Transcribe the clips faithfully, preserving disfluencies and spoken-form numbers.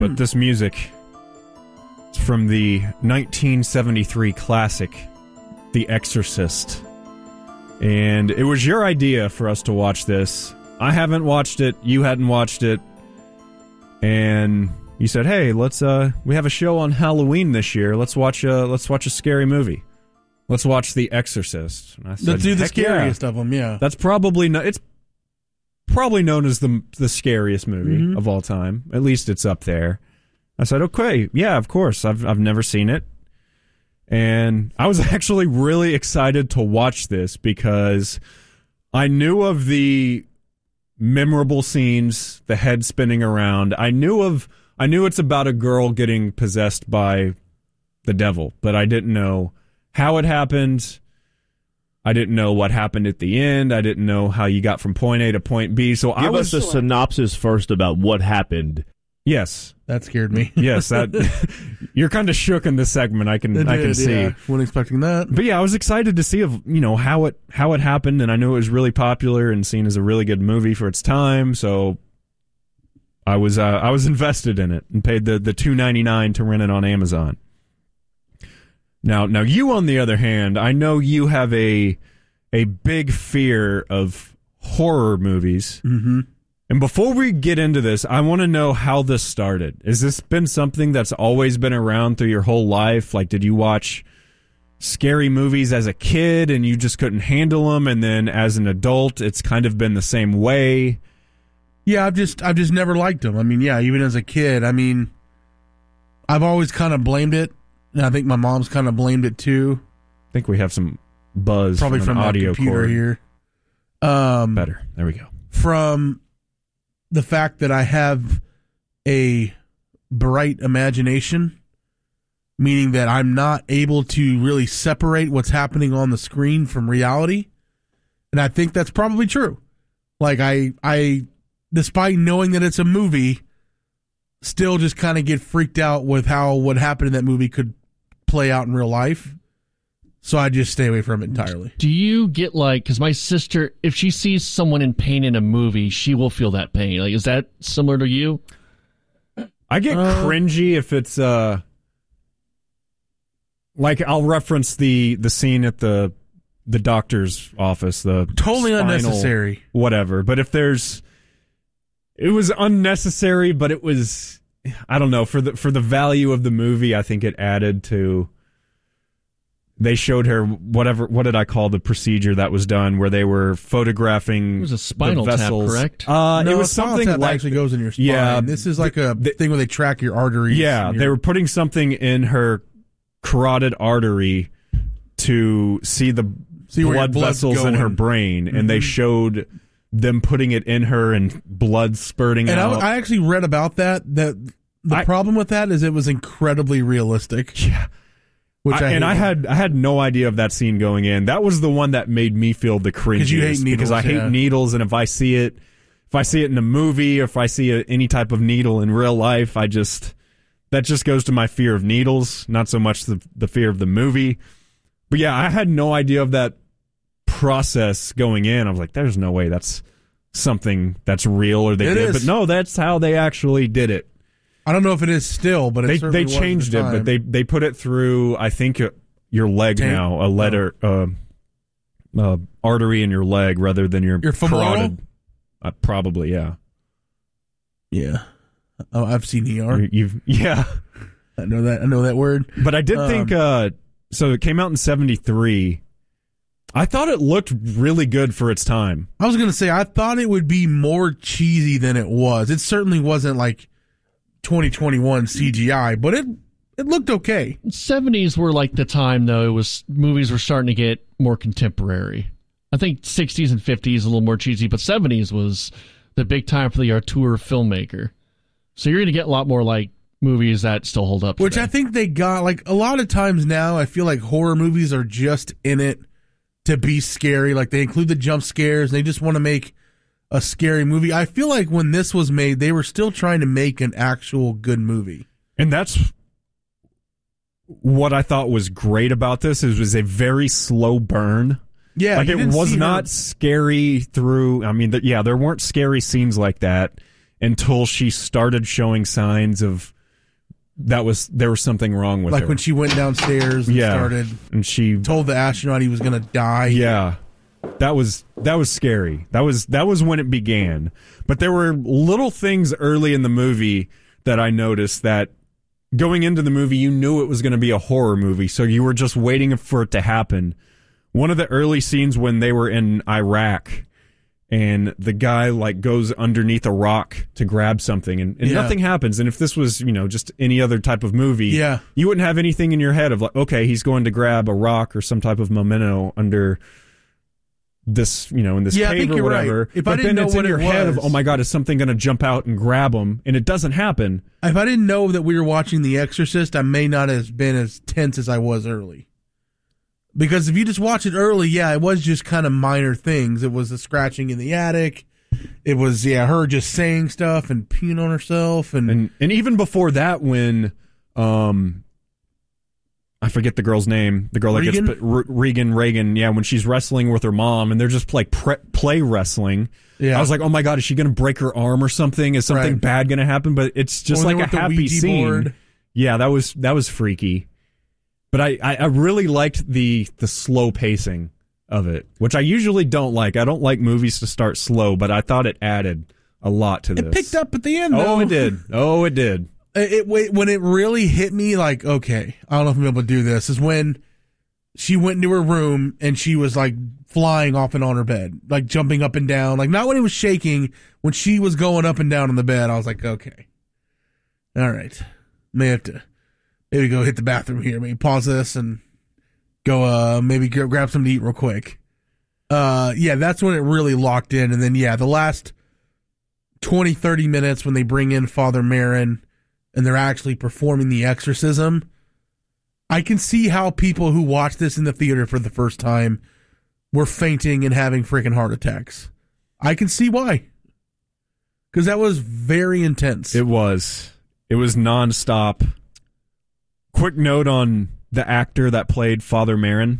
but this music is from the nineteen seventy-three classic, The Exorcist. And it was your idea for us to watch this. I haven't watched it. You hadn't watched it. And you said, "Hey, let's uh we have a show on Halloween this year. Let's watch a let's watch a scary movie. Let's watch The Exorcist." And I said, let's do the "Heck yeah. scariest of them, yeah." That's probably no, it's probably known as the the scariest movie mm-hmm. of all time. At least it's up there. I said, "Okay, yeah, of course. I've I've never seen it." And I was actually really excited to watch this because I knew of the memorable scenes, the head spinning around. I knew of I knew it's about a girl getting possessed by the devil, but I didn't know how it happened. I didn't know what happened at the end. I didn't know how you got from point A to point B. So Give I was us a synopsis first about what happened. Yes. That scared me. Yes, that you're kind of shook in this segment. I can It I did, can see. yeah. Wasn't expecting that. But yeah, I was excited to see of you know how it how it happened, and I knew it was really popular and seen as a really good movie for its time. So I was uh, I was invested in it and paid the the two ninety-nine to rent it on Amazon. Now now you on the other hand, I know you have a a big fear of horror movies. Mm-hmm. And before we get into this, I want to know how this started. Has this been something that's always been around through your whole life? Like, did you watch scary movies as a kid and you just couldn't handle them, and then as an adult, it's kind of been the same way? Yeah, I've just I've just never liked them. I mean, yeah, even as a kid, I mean, I've always kind of blamed it, and I think my mom's kind of blamed it too. I think we have some buzz probably from, from an the audio computer cord here. Um, Better. There we go. From the fact that I have a bright imagination, meaning that I'm not able to really separate what's happening on the screen from reality. And I think that's probably true. Like, I, I, despite knowing that it's a movie, still just kind of get freaked out with how what happened in that movie could play out in real life. So I just stay away from it entirely. Do you get like, because my sister, if she sees someone in pain in a movie, she will feel that pain. Like, is that similar to you? I get uh, cringy if it's, uh, like, I'll reference the, the scene at the the doctor's office, the totally spinal, unnecessary. Whatever. But if there's, it was unnecessary, but it was, I don't know, for the for the value of the movie, I think it added to. They showed her whatever. What did I call the procedure that was done, where they were photographing? It was a spinal the tap, vessels. correct? Uh, no, it was something tap like actually goes in your spine. Yeah, this is like a the, thing where they track your arteries. Yeah, your, they were putting something in her carotid artery to see the see blood vessels going. in her brain, mm-hmm. and they showed them putting it in her and blood spurting and out. And I, I actually read about that. That the I, problem with that is it was incredibly realistic. Yeah. Which I, I and I had I had no idea of that scene going in. That was the one that made me feel the cringiest you hate needles, because I hate yeah. needles, and if I see it, if I see it in a movie, or if I see a, any type of needle in real life, I just that just goes to my fear of needles, not so much the the fear of the movie. But yeah, I had no idea of that process going in. I was like, "There's no way that's something that's real," or they it did, is. but no, that's how they actually did it. I don't know if it is still, but it they certainly they was changed at the it, time. but they they put it through. I think uh, your leg Tank? now, a letter, uh, uh, artery in your leg rather than your, your femoral? carotid. Uh, probably, yeah, yeah. Oh, I've seen E R. You- You've yeah, I know that. I know that word. but I did Um, think. Uh, so it came out in seventy-three. I thought it looked really good for its time. I was gonna say I thought it would be more cheesy than it was. It certainly wasn't like twenty twenty-one C G I, but it it looked okay. seventies were like the time, though. It was movies were starting to get more contemporary. I think sixties and fifties a little more cheesy, but seventies was the big time for the auteur filmmaker. So you're going to get a lot more like movies that still hold up. Which today. I think they got, like, a lot of times now, I feel like horror movies are just in it to be scary. Like, they include the jump scares, and they just want to make a scary movie. I feel like when this was made, they were still trying to make an actual good movie. And that's what I thought was great about this. Is it was a very slow burn. Yeah, like you it didn't was see not her- scary through. I mean, th- yeah, there weren't scary scenes like that until she started showing signs of that was there was something wrong with Like her. when she went downstairs and Yeah. started and she told the astronaut he was going to die. Yeah. That was that was scary. That was that was when it began. But there were little things early in the movie that I noticed that going into the movie you knew it was going to be a horror movie, so you were just waiting for it to happen. One of the early scenes when they were in Iraq and the guy like goes underneath a rock to grab something and, and Yeah. nothing happens. And if this was, you know, just any other type of movie, Yeah. you wouldn't have anything in your head of like, okay, he's going to grab a rock or some type of memento under this, you know, in this Yeah, I cave think or you're whatever. right. If I but didn't then know it's in what your it head of, was- oh my God, is something going to jump out and grab him? And it doesn't happen. If I didn't know that we were watching The Exorcist, I may not have been as tense as I was early. Because if you just watch it early, yeah, it was just kind of minor things. It was the scratching in the attic. It was, yeah, her just saying stuff and peeing on herself. And, And and even before that, when um, I forget the girl's name, the girl that Regan? gets R- Regan Reagan, yeah, when she's wrestling with her mom, and they're just like pre- play wrestling. Yeah. I was like, oh my God, is she going to break her arm or something? Is something Right. bad going to happen? But it's just When they like a were at the happy Ouija scene. board. Yeah, that was that was freaky. But I, I, I really liked the the slow pacing of it, which I usually don't like. I don't like movies to start slow, but I thought it added a lot to this. it picked up at the end, Oh, though. it did. Oh, it did. It, it when it really hit me, like, okay, I don't know if I'm able to do this, is when she went into her room and she was like flying off and on her bed, like jumping up and down, like not when it was shaking, when she was going up and down on the bed. I was like, okay, all right, may have to maybe go hit the bathroom here, maybe pause this and go, uh, maybe g- grab something to eat real quick. Uh, yeah, that's when it really locked in, and then yeah, the last twenty, thirty minutes when they bring in Father Marin and they're actually performing the exorcism, I can see how people who watched this in the theater for the first time were fainting and having freaking heart attacks. I can see why. Because that was very intense. It was. It was nonstop. Quick note on the actor that played Father Marin.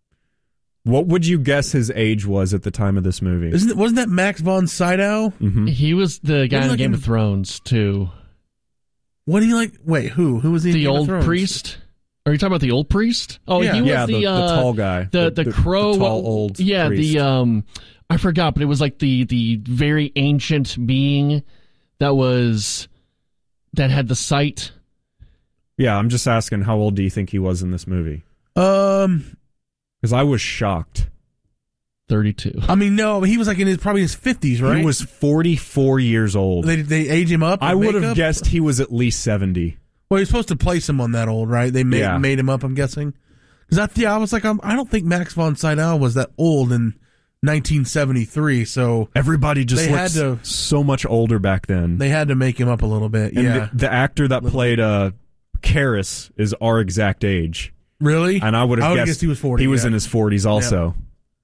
What would you guess his age was at the time of this movie? Isn't it, wasn't that Max von Sydow? Mm-hmm. He was the guy Wasn't in like Game in- of Thrones too. What do you like? Wait, who? Who was he in The Game of old Thrones? priest. Are you talking about the old priest? Oh, Yeah. he was Yeah, the, the, uh, the tall guy. the the, crow. the tall old yeah, priest. the um, I forgot, but it was like the the very ancient being that was that had the sight. Yeah, I'm just asking, how old do you think he was in this movie? Um, Because I was shocked. thirty-two. I mean, no, he was like in his probably his fifties, right? He was forty-four years old. They they age him up. I with would have makeup? guessed he was at least seventy. Well, he's supposed to play someone that old, right? They made Yeah. made him up. I'm guessing. Because I, yeah, I was like, I'm, I don't think Max von Sydow was that old in nineteen seventy-three. So Everybody just They looks had to- so much older back then. they had to make him up a little bit. and Yeah, the, the actor that played uh, Karras is our exact age. really. And I would have I would've guessed guessed he was forty, He was yeah. in his forties also.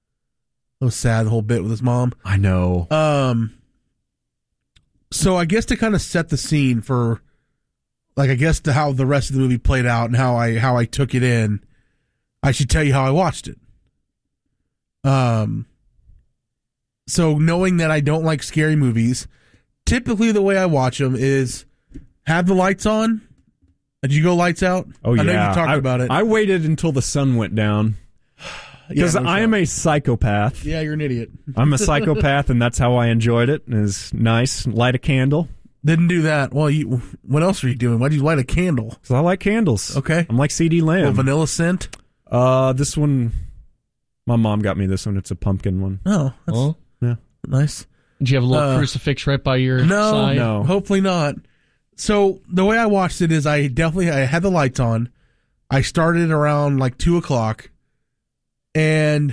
It was sad, the whole bit with his mom. I know. Um, so I guess to kind of set the scene for, like, I guess to how the rest of the movie played out and how I how I took it in, I should tell you how I watched it. Um, so knowing that I don't like scary movies, typically the way I watch them is have the lights on. Did you go lights out? Oh, yeah. I know you talked I, about it. I waited until the sun went down because Yeah, no I am shot. a psychopath. Yeah, you're an idiot. I'm a psychopath, and that's how I enjoyed it. It's nice. Light a candle. Didn't do that. Well, you. What else were you doing? Why did you light a candle? Because I like candles. Okay. I'm like C D A little Lamb. vanilla scent. Uh, this one, my mom got me this one. It's a pumpkin one. Oh, that's Oh, Yeah. nice. did you have a little Uh, crucifix right by your No, side? no. Hopefully not. So the way I watched it is I definitely I had the lights on. I started around like two o'clock, and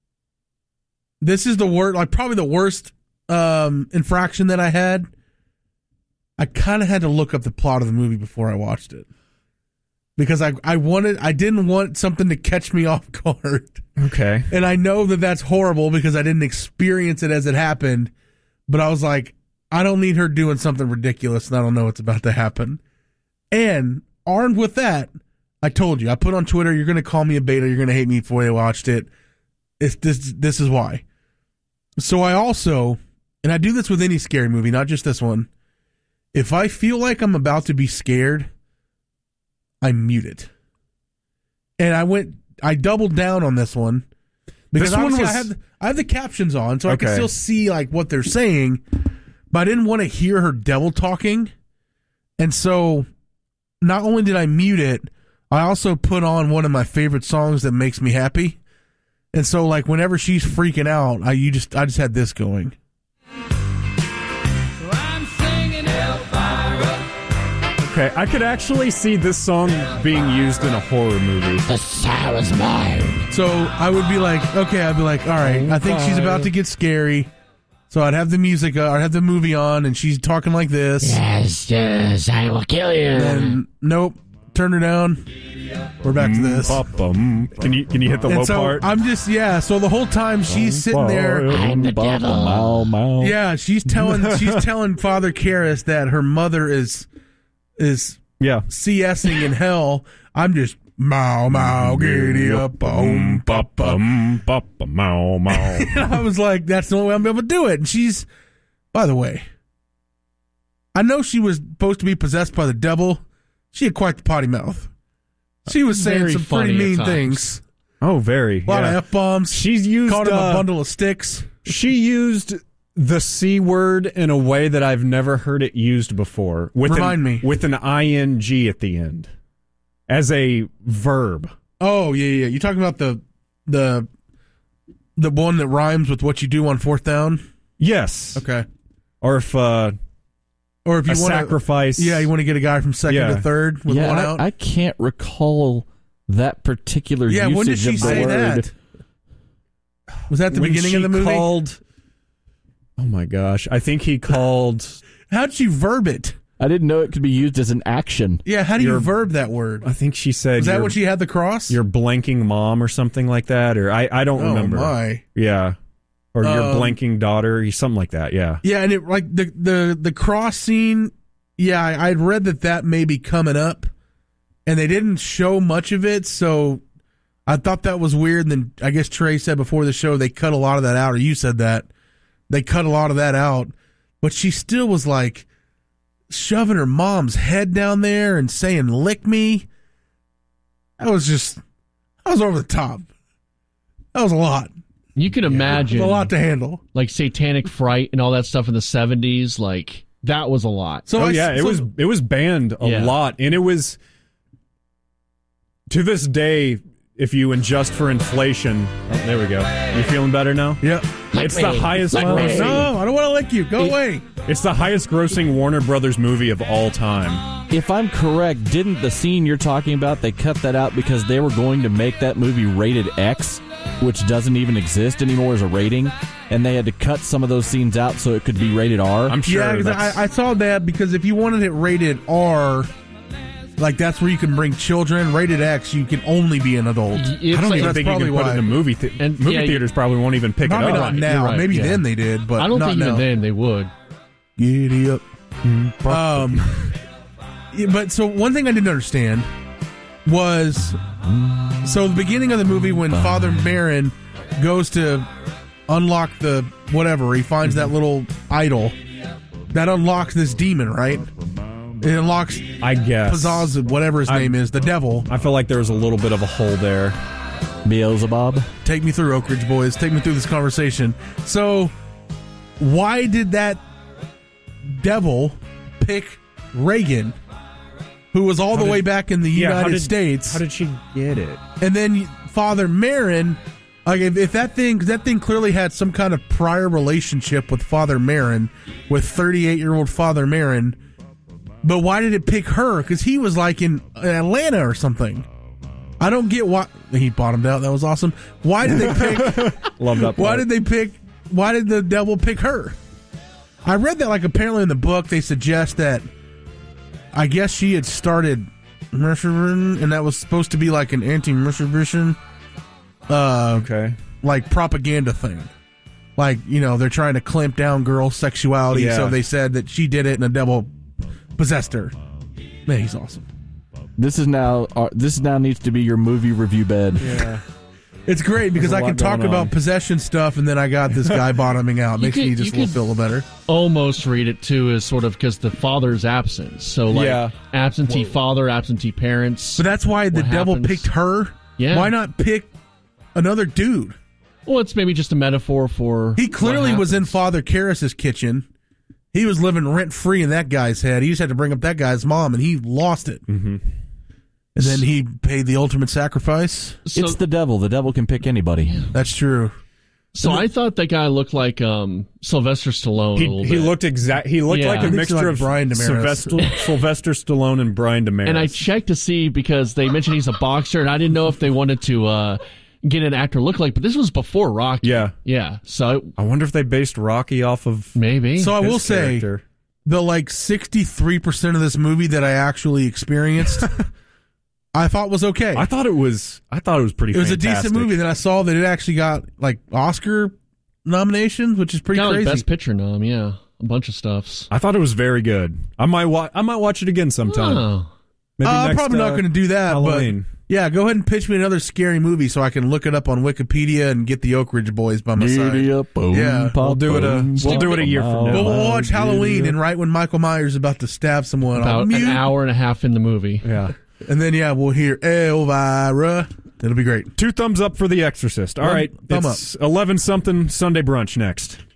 this is the word like probably the worst um, infraction that I had. I kind of had to look up the plot of the movie before I watched it because I I wanted I didn't want something to catch me off guard. Okay. And I know that that's horrible because I didn't experience it as it happened, but I was like, I don't need her doing something ridiculous and I don't know what's about to happen. And armed with that, I told you, I put on Twitter, you're going to call me a beta, you're going to hate me before you watched it. It's this, this is why. So I also, and I do this with any scary movie, not just this one, if I feel like I'm about to be scared, I mute it. And I went, I doubled down on this one because This one was- I have the, I have the captions on, so I can Okay. still see like what they're saying, but I didn't want to hear her devil talking, and so not only did I mute it, I also put on one of my favorite songs that makes me happy, and so like whenever she's freaking out, I you just I just had this going. Okay, I could actually see this song being used in a horror movie. The Sarah's mine. So I would be like, okay, I'd be like, all right, I think she's about to get scary. So I'd have the music, uh, I'd have the movie on, and she's talking like this. Yes, yes, I will kill you. And nope, turn her down. We're back to this. Ba-bum. Can you can you hit the low And so part? I'm just, yeah. So the whole time she's sitting there. I'm the devil. Mow, mow. Yeah, she's telling she's telling Father Karras that her mother is is yeah. CSing in hell. I'm just mow mow giddy up boom ba bum. Bum, ba, mow, mow. And I was like, that's the only way I'm able to do it. And she's, by the way, I know she was supposed to be possessed by the devil. She had quite the potty mouth. She was saying Very some pretty funny at mean times. things. Oh, very. A lot yeah. of F bombs. She's used Called him uh, a bundle of sticks. She used the C word in a way that I've never heard it used before. With Remind an, me. With an ing at the end. As a verb. Oh yeah, yeah. You talking about the the the one that rhymes with what you do on fourth down? Yes. Okay. Or if uh, Or if you a want sacrifice. yeah, you want to get a guy from second Yeah. to third with yeah, one I, out. I can't recall that particular yeah, when did usage she of the say word. that? Was that the When beginning she of the movie? Called, oh my gosh. I think he called. How'd she verb it? I didn't know it could be used as an action. Yeah, how do you You're- verb that word? I think she said. Is that you're- when she had the cross? You're blanking mom or something like that, or I, I don't oh remember. my. Yeah, or your Um, blanking daughter, something like that. Yeah, Yeah, and it like the the the cross scene. Yeah, I, I'd read that that may be coming up, and they didn't show much of it, so I thought that was weird. And then I guess Trey said before the show they cut a lot of that out, or you said that they cut a lot of that out, but she still was like shoving her mom's head down there and saying "lick me." That was just, that was over the top. That was a lot. You can It imagine was a lot to handle. like Satanic Fright and all that stuff in the seventies. Like that was a lot. So oh I- yeah, it so- was it was banned a Yeah. lot, and it was to this day. If you adjust for inflation, oh, there we go. You feeling better now? Yeah. It's the highest Lick me. grossing. No, I don't want to lick you. Go away. It's the highest grossing Warner Brothers movie of all time. If I'm correct, didn't the scene you're talking about, they cut that out because they were going to make that movie rated X, which doesn't even exist anymore as a rating, and they had to cut some of those scenes out so it could be rated R? I'm sure. Yeah, 'cause that's- I, I saw that because if you wanted it rated R, like that's where you can bring children. Rated X, you can only be an adult. It's I don't like- even that's think you probably can put why. it in movie th- And- movie yeah, theaters. Probably won't even pick Probably it up. not You're now. right, Maybe yeah. then they did, but I don't not think even now. then they would. Giddy up. Um, yeah, but so one thing I didn't understand was so the beginning of the movie when Father Marin goes to unlock the whatever, he finds that little idol that unlocks this demon, right? It unlocks I guess. Pizzazz, whatever his I- name is, the devil. I feel like there was a little bit of a hole there. Beelzebub? Take me through, Oak Ridge boys. Take me through this conversation. So, why did that devil pick Reagan, who was all How the did- way back in the Yeah, how United did- States? How did she get it? And then Father Marin, like if, if that thing, cause that thing clearly had some kind of prior relationship with Father Marin, with thirty-eight-year-old Father Marin. But why did it pick her? Because he was like in Atlanta or something. I don't get why he bottomed out. That was awesome. Why did they pick? Love that. Why part. did they pick? Why did the devil pick her? I read that like apparently in the book they suggest that I guess she had started Mershurun, and that was supposed to be like an anti-Mershurun uh Okay. like propaganda thing. Like, you know, they're trying to clamp down girl sexuality, Yeah. so they said that she did it and the devil possessed her. Man, he's awesome. This is now uh, this now needs to be your movie review bed. Yeah. It's great because There's a I can lot talk going about on. possession stuff, and then I got this guy bottoming out. You Makes could- me just you a little could- feel better. Almost read it too as sort of because the father's absent. So like Yeah. absentee father, absentee parents. But that's why the What devil happens? picked her. Yeah. Why not pick another dude? Well, it's maybe just a metaphor for. He clearly what was in happens. Father Karras's kitchen. He was living rent free in that guy's head. He just had to bring up that guy's mom, and he lost it. Mm-hmm. And then he paid the ultimate sacrifice. So, It's the devil. The devil can pick anybody. That's true. so I thought that guy looked like um, Sylvester Stallone a He, little he bit. looked exact. He looked Yeah. like He a looks mixture like of Brian Damaris. Sylvester, Sylvester Stallone and Brian Damaris. And I checked to see because they mentioned he's a boxer, and I didn't know if they wanted to uh, get an actor look like. But this was before Rocky. Yeah. yeah. So I wonder if they based Rocky off of maybe. So I his will say, character. the like sixty-three percent of this movie that I actually experienced, I thought was okay. I thought it was. I thought it was pretty. It was fantastic. a decent movie. Then I saw that it actually got like Oscar nominations, which is pretty Got like crazy. Best Picture nom, yeah, a bunch of stuffs. I thought it was very good. I might. Wa- I might watch it again sometime. Oh. Maybe Uh, I'm next, probably not uh, going to do that, Halloween. but yeah, go ahead and pitch me another scary movie so I can look it up on Wikipedia and get the Oak Ridge Boys by my side. Yeah. We'll do it a- we'll do it a year from now. Well, we'll watch Halloween, and right when Michael Myers is about to stab someone, I'll About mute, an hour and a half in the movie. Yeah. and then yeah, we'll hear Elvira. It'll be great. Two thumbs up for The Exorcist. All One right. thumb it's eleven something Sunday brunch next.